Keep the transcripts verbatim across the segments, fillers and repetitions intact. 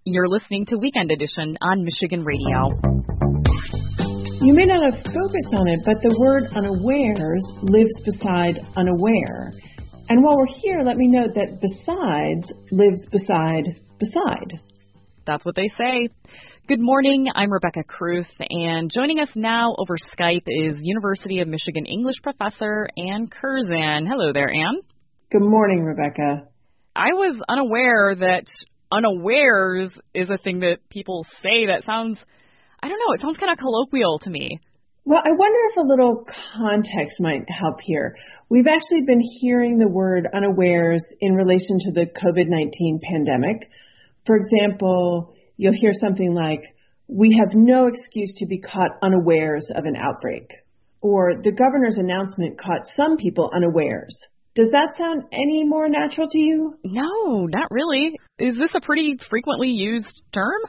You're listening to Weekend Edition on Michigan Radio. You may not have focused on it, but the word unawares lives beside unaware. And while we're here, let me note that besides lives beside beside. That's what they say. Good morning, I'm Rebecca Kruth, and joining us now over Skype is University of Michigan English professor Ann Curzan. Hello there, Ann. Good morning, Rebecca. I was unaware that unawares is a thing that people say that sounds, I don't know, it sounds kind of colloquial to me. Well, I wonder if a little context might help here. We've actually been hearing the word unawares in relation to the covid nineteen pandemic. For example, you'll hear something like, we have no excuse to be caught unawares of an outbreak. Or the governor's announcement caught some people unawares. Does that sound any more natural to you? No, not really. Is this a pretty frequently used term?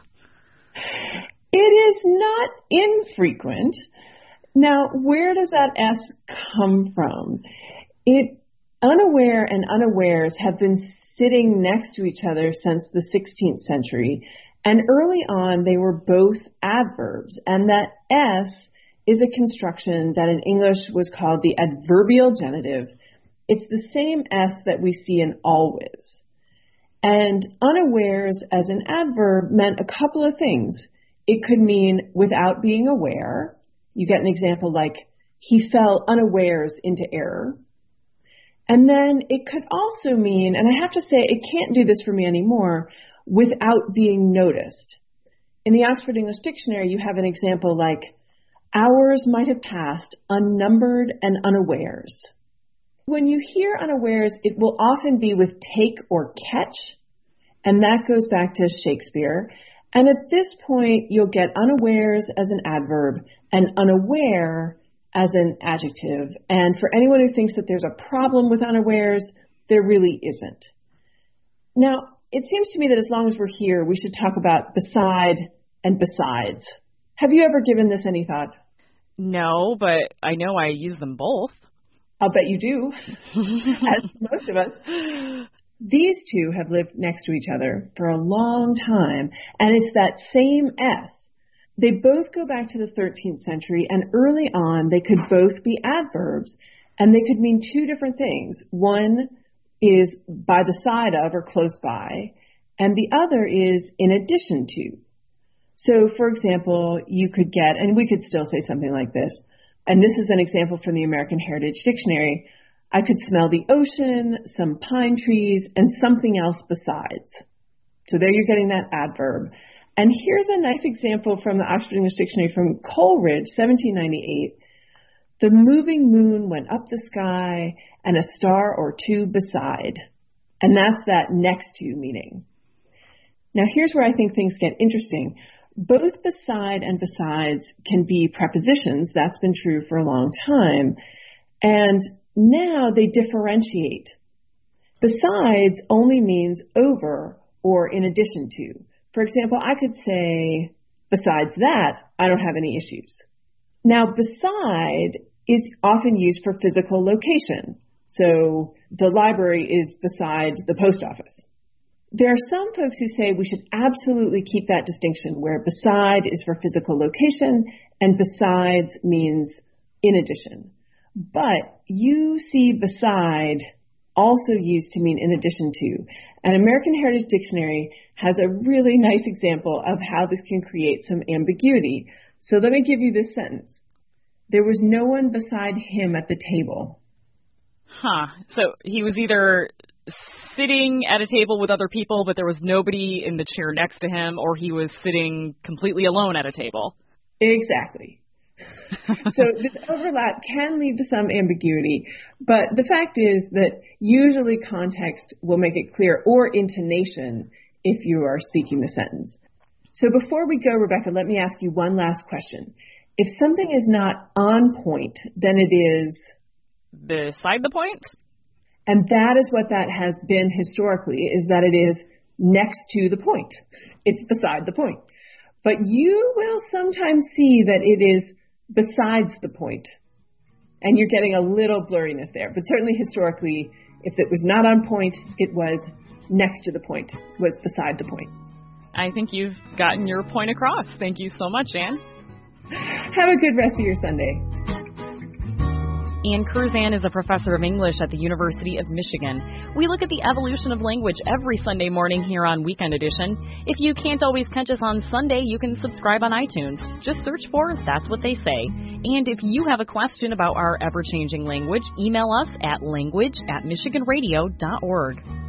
It is not infrequent. Now, where does that S come from? It, unaware and unawares have been sitting next to each other since the sixteenth century, and early on they were both adverbs, and that S is a construction that in English was called the adverbial genitive. It's the same S that we see in always. And unawares as an adverb meant a couple of things. It could mean without being aware. You get an example like, he fell unawares into error. And then it could also mean, and I have to say, it can't do this for me anymore, without being noticed. In the Oxford English Dictionary, you have an example like, hours might have passed unnumbered and unawares. When you hear unawares, it will often be with take or catch, and that goes back to Shakespeare. And at this point, you'll get unawares as an adverb and unaware as an adjective. And for anyone who thinks that there's a problem with unawares, there really isn't. Now, it seems to me that as long as we're here, we should talk about beside and besides. Have you ever given this any thought? No, but I know I use them both. I'll bet you do, as most of us. These two have lived next to each other for a long time, and it's that same S. They both go back to the thirteenth century, and early on they could both be adverbs, and they could mean two different things. One is by the side of or close by, and the other is in addition to. So, for example, you could get, and we could still say something like this, and this is an example from the American Heritage Dictionary, I could smell the ocean, some pine trees, and something else besides. So there you're getting that adverb. And here's a nice example from the Oxford English Dictionary from Coleridge, seventeen ninety-eight. The moving moon went up the sky and a star or two beside. And that's that next to meaning. Now here's where I think things get interesting. Both beside and besides can be prepositions. That's been true for a long time. And now they differentiate. Besides only means over or in addition to. For example, I could say, besides that, I don't have any issues. Now, beside is often used for physical location. So the library is beside the post office. There are some folks who say we should absolutely keep that distinction where beside is for physical location and besides means in addition. But you see beside also used to mean in addition to. And American Heritage Dictionary has a really nice example of how this can create some ambiguity. So let me give you this sentence. There was no one beside him at the table. Huh. So he was either sitting at a table with other people, but there was nobody in the chair next to him, or he was sitting completely alone at a table. Exactly. So this overlap can lead to some ambiguity, but the fact is that usually context will make it clear, or intonation if you are speaking the sentence. So before we go, Rebecca, let me ask you one last question. If something is not on point, then it is... beside the point? And that is what that has been historically, is that it is next to the point. It's beside the point. But you will sometimes see that it is besides the point. And you're getting a little blurriness there. But certainly historically, if it was not on point, it was next to the point, was beside the point. I think you've gotten your point across. Thank you so much, Ann. Have a good rest of your Sunday. Ann Curzan is a professor of English at the University of Michigan. We look at the evolution of language every Sunday morning here on Weekend Edition. If you can't always catch us on Sunday, you can subscribe on iTunes. Just search for That's What They Say. And if you have a question about our ever-changing language, email us at language at michigan radio dot org.